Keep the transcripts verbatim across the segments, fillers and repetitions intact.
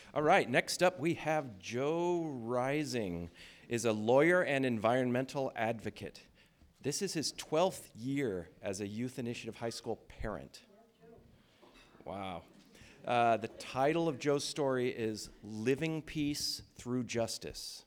All right, next up we have Joe Rising, is a lawyer and environmental advocate. This is his twelfth year as a Youth Initiative High School parent. Wow. Uh, the title of Joe's story is Living Peace Through Justice.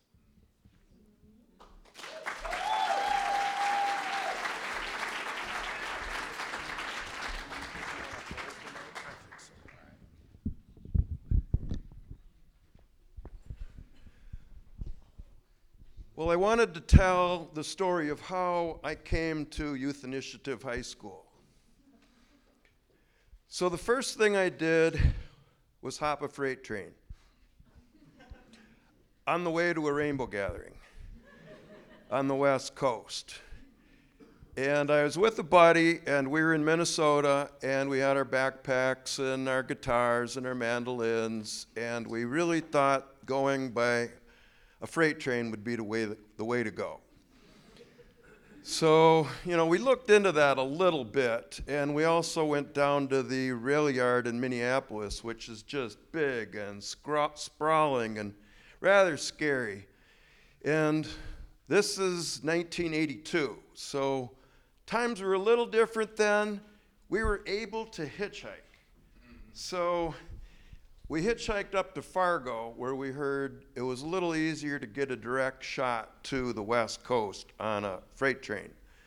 Well, I wanted to tell the story of how I came to Youth Initiative High School. So the first thing I did was hop a freight train on the way to a rainbow gathering on the West Coast. And I was with a buddy, and we were in Minnesota, and we had our backpacks and our guitars and our mandolins, and we really thought going by a freight train would be the way, the way to go. So, you know, we looked into that a little bit, and we also went down to the rail yard in Minneapolis, which is just big and scra- sprawling and rather scary. And this is nineteen eighty-two, so times were a little different then. We were able to hitchhike. So we hitchhiked up to Fargo, where we heard it was a little easier to get a direct shot to the West Coast on a freight train.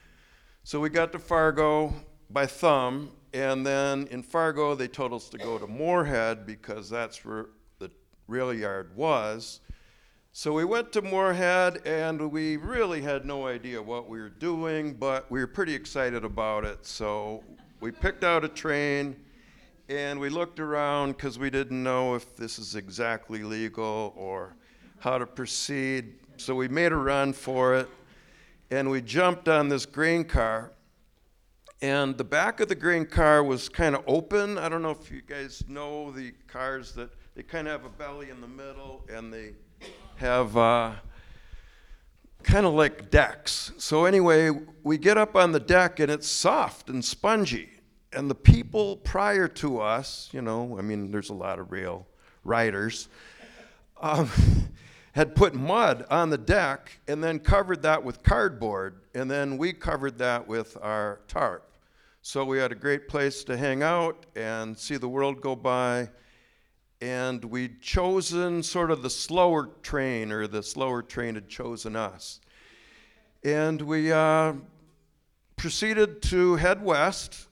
So we got to Fargo by thumb, and then in Fargo they told us to go to Moorhead because that's where the rail yard was. So we went to Moorhead, and we really had no idea what we were doing, but we were pretty excited about it. So we picked out a train, and we looked around because we didn't know if this is exactly legal or how to proceed. So we made a run for it, and we jumped on this grain car. And the back of the grain car was kind of open. I don't know if you guys know the cars that they kind of have a belly in the middle, and they have uh, kind of like decks. So anyway, we get up on the deck, and it's soft and spongy. And the people prior to us, you know, I mean, there's a lot of rail riders, um, had put mud on the deck and then covered that with cardboard, and then we covered that with our tarp. So we had a great place to hang out and see the world go by, and we'd chosen sort of the slower train, or the slower train had chosen us. And we uh, proceeded to head west.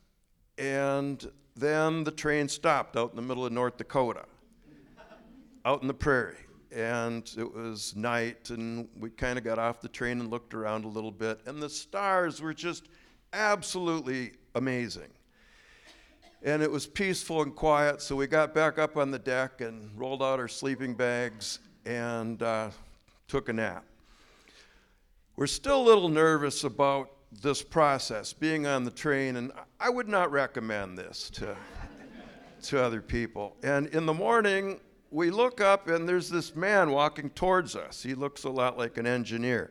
And then the train stopped out in the middle of North Dakota, out in the prairie. And it was night, and we kind of got off the train and looked around a little bit. And the stars were just absolutely amazing. And it was peaceful and quiet, so we got back up on the deck and rolled out our sleeping bags and uh, took a nap. We're still a little nervous about this process, being on the train, and I would not recommend this to, to other people. And in the morning, we look up, and there's this man walking towards us. He looks a lot like an engineer.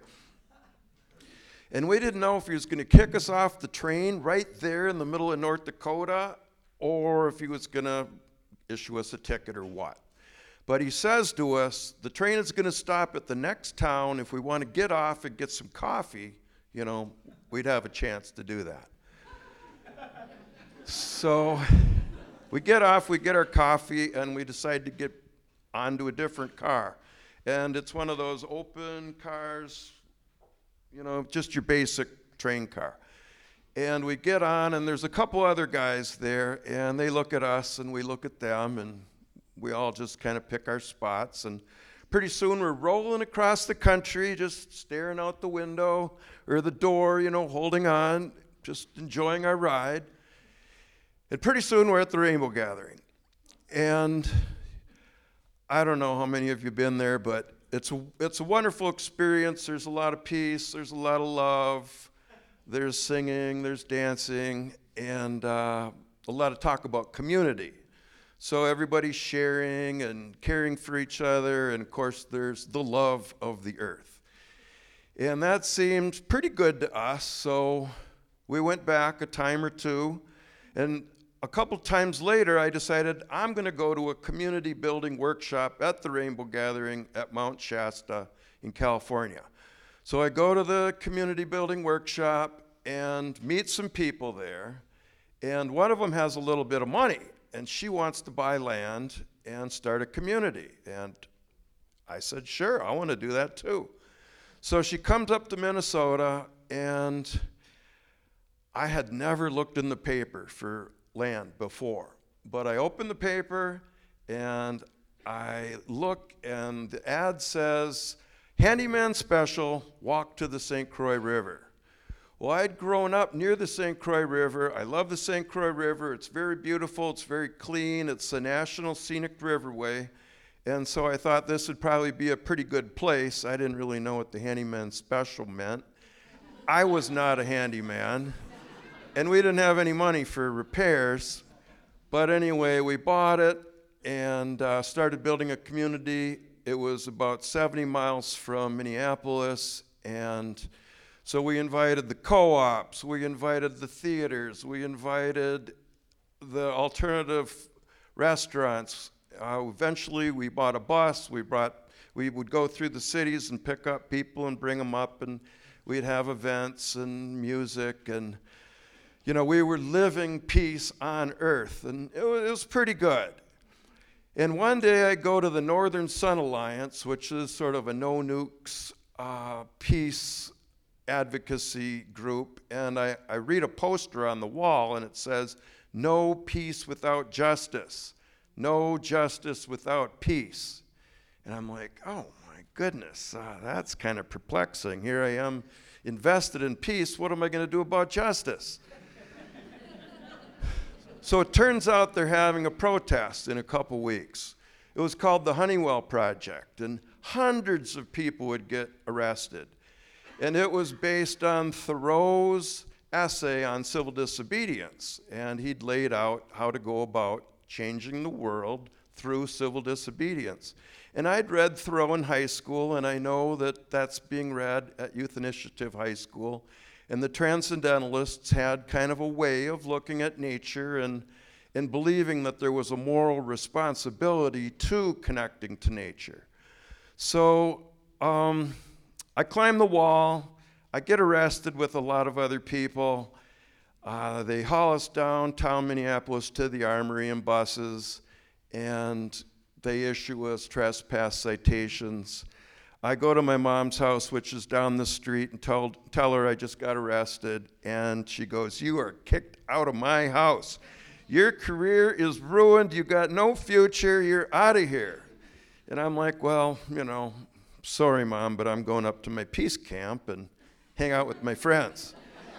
And we didn't know if he was going to kick us off the train right there in the middle of North Dakota, or if he was going to issue us a ticket or what. But he says to us, the train is going to stop at the next town. If we want to get off and get some coffee, you know, we'd have a chance to do that. So we get off, we get our coffee, and we decide to get onto a different car. And it's one of those open cars, you know, just your basic train car. And we get on, and there's a couple other guys there, and they look at us, and we look at them, and we all just kind of pick our spots. And pretty soon we're rolling across the country, just staring out the window or the door, you know, holding on, just enjoying our ride. And pretty soon we're at the rainbow gathering. And I don't know how many of you have been there, but it's a, it's a wonderful experience. There's a lot of peace, there's a lot of love, there's singing, there's dancing, and uh, a lot of talk about community. So everybody's sharing and caring for each other, and of course there's the love of the earth. And that seemed pretty good to us, so we went back a time or two, and a couple times later, I decided I'm going to go to a community building workshop at the Rainbow Gathering at Mount Shasta in California. So I go to the community building workshop and meet some people there, and one of them has a little bit of money, and she wants to buy land and start a community. And I said, sure, I want to do that too. So she comes up to Minnesota, and I had never looked in the paper for land before. But I opened the paper, and I look, and the ad says, handyman special, walk to the Saint Croix River. Well, I'd grown up near the Saint Croix River. I love the Saint Croix River. It's very beautiful. It's very clean. It's a National Scenic Riverway. And so I thought this would probably be a pretty good place. I didn't really know what the handyman special meant. I was not a handyman, and we didn't have any money for repairs. But anyway, we bought it and uh, started building a community. It was about seventy miles from Minneapolis, and so we invited the co-ops, we invited the theaters, we invited the alternative restaurants. Uh, eventually, we bought a bus. We brought, we would go through the cities and pick up people and bring them up, and we'd have events and music, and you know, we were living peace on earth, and it was, it was pretty good. And one day I go to the Northern Sun Alliance, which is sort of a no-nukes uh, peace advocacy group, and I, I read a poster on the wall, and it says, no peace without justice. No justice without peace. And I'm like, oh my goodness, uh, that's kind of perplexing. Here I am invested in peace. What am I going to do about justice? So it turns out they're having a protest in a couple weeks. It was called the Honeywell Project, and hundreds of people would get arrested. And it was based on Thoreau's essay on civil disobedience, and he'd laid out how to go about changing the world through civil disobedience. And I'd read Thoreau in high school, and I know that that's being read at Youth Initiative High School. And the Transcendentalists had kind of a way of looking at nature and, and believing that there was a moral responsibility to connecting to nature. So um, I climb the wall. I get arrested with a lot of other people. Uh, they haul us downtown Minneapolis to the Armory in buses, and they issue us trespass citations. I go to my mom's house, which is down the street, and tell, tell her I just got arrested, and she goes, you are kicked out of my house. Your career is ruined. You got no future. You're out of here. And I'm like, well, you know, sorry, Mom, but I'm going up to my peace camp and hang out with my friends.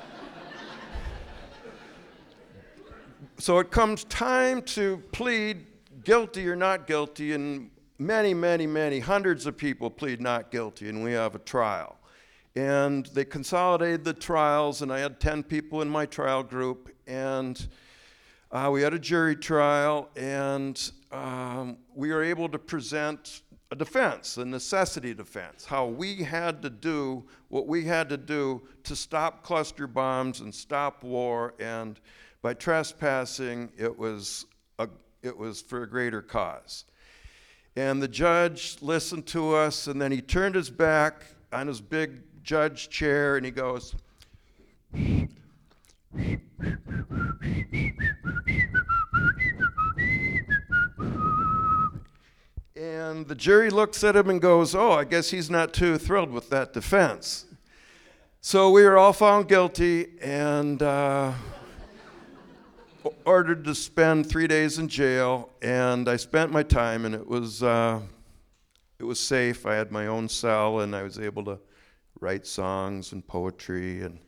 So it comes time to plead guilty or not guilty, and many, many, many, hundreds of people plead not guilty, and we have a trial. And they consolidated the trials, and I had ten people in my trial group, and uh, we had a jury trial, and um, we were able to present a defense, a necessity defense, how we had to do what we had to do to stop cluster bombs and stop war, and by trespassing, it was a, it was for a greater cause. And the judge listened to us, and then he turned his back on his big judge chair, and he goes, and the jury looks at him and goes, oh, I guess he's not too thrilled with that defense. So we were all found guilty, and uh, ordered to spend three days in jail, and I spent my time, and it was uh, it was safe. I had my own cell, and I was able to write songs and poetry, and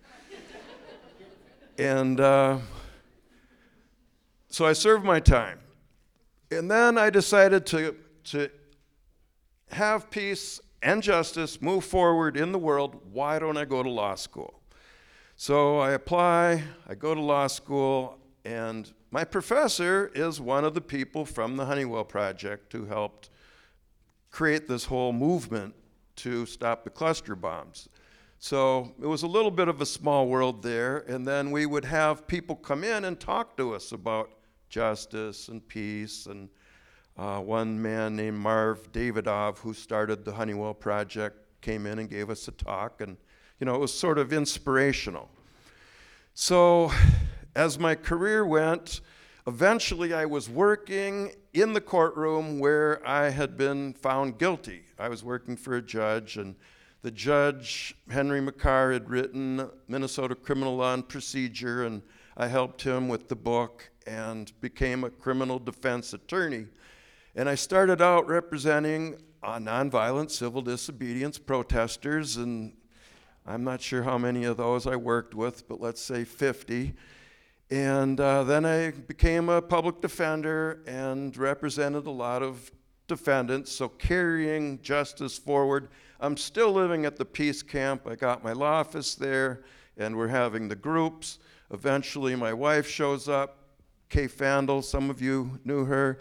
and uh, so I served my time, and then I decided to to have peace and justice move forward in the world. Why don't I go to law school? So I apply. I go to law school. And my professor is one of the people from the Honeywell Project who helped create this whole movement to stop the cluster bombs. So it was a little bit of a small world there, and then we would have people come in and talk to us about justice and peace. And uh, one man named Marv Davidov, who started the Honeywell Project, came in and gave us a talk. And, you know, it was sort of inspirational. So as my career went, eventually I was working in the courtroom where I had been found guilty. I was working for a judge, and the judge, Henry McCarr, had written Minnesota Criminal Law and Procedure, and I helped him with the book and became a criminal defense attorney. And I started out representing uh, nonviolent civil disobedience protesters, and I'm not sure how many of those I worked with, but let's say fifty. And uh, then I became a public defender and represented a lot of defendants, so carrying justice forward. I'm still living at the Peace Camp. I got my law office there, and we're having the groups. Eventually, my wife shows up, Kay Fandel, some of you knew her.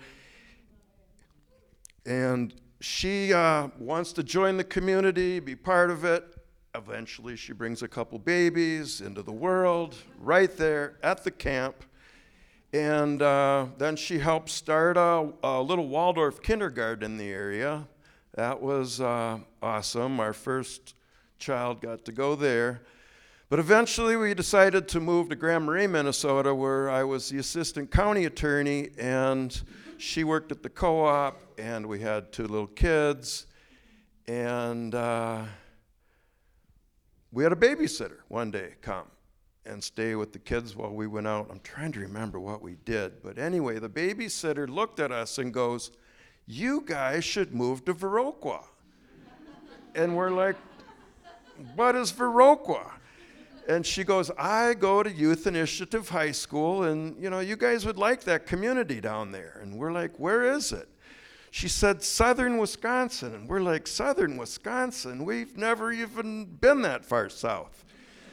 And she uh, wants to join the community, be part of it. Eventually, she brings a couple babies into the world right there at the camp. And uh, then she helped start a, a little Waldorf kindergarten in the area. That was uh, awesome. Our first child got to go there. But eventually, we decided to move to Grand Marais, Minnesota, where I was the assistant county attorney, and she worked at the co-op, and we had two little kids. And uh, we had a babysitter one day come and stay with the kids while we went out. I'm trying to remember what we did. But anyway, the babysitter looked at us and goes, "You guys should move to Viroqua." And we're like, "What is Viroqua?" And she goes, "I go to Youth Initiative High School, and you know, you guys would like that community down there." And we're like, "Where is it?" She said, "Southern Wisconsin." And we're like, "Southern Wisconsin? We've never even been that far south."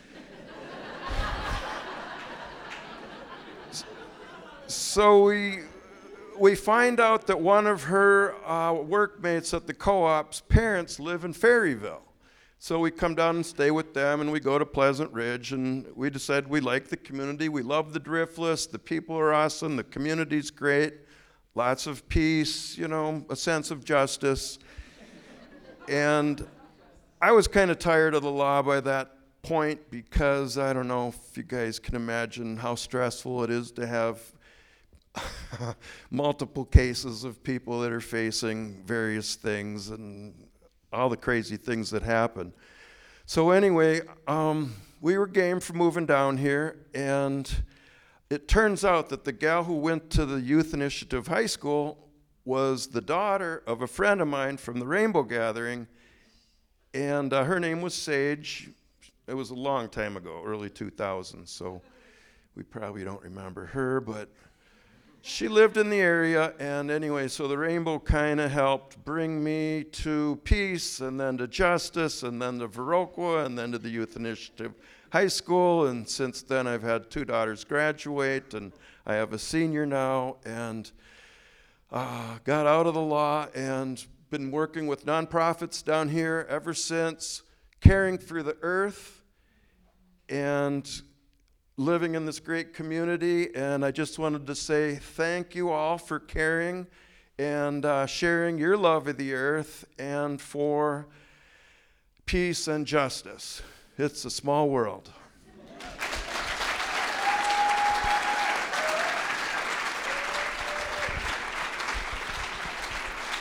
So we we find out that one of her uh, workmates at the co-op's parents live in Ferryville. So we come down and stay with them, and we go to Pleasant Ridge, and we decide we like the community. We love the Driftless. The people are awesome. The community's great. Lots of peace, you know, a sense of justice. And I was kind of tired of the law by that point because I don't know if you guys can imagine how stressful it is to have multiple cases of people that are facing various things and all the crazy things that happen. So anyway, um, we were game for moving down here, and it turns out that the gal who went to the Youth Initiative High School was the daughter of a friend of mine from the Rainbow Gathering, and uh, her name was Sage. It was a long time ago, early two thousands, so we probably don't remember her, but she lived in the area. And anyway, so the Rainbow kind of helped bring me to Peace, and then to Justice, and then to Viroqua, and then to the Youth Initiative High School. And since then, I've had two daughters graduate, and I have a senior now, and uh, got out of the law and been working with nonprofits down here ever since, caring for the earth and living in this great community. And I just wanted to say thank you all for caring and uh, sharing your love of the earth and for peace and justice. It's a small world.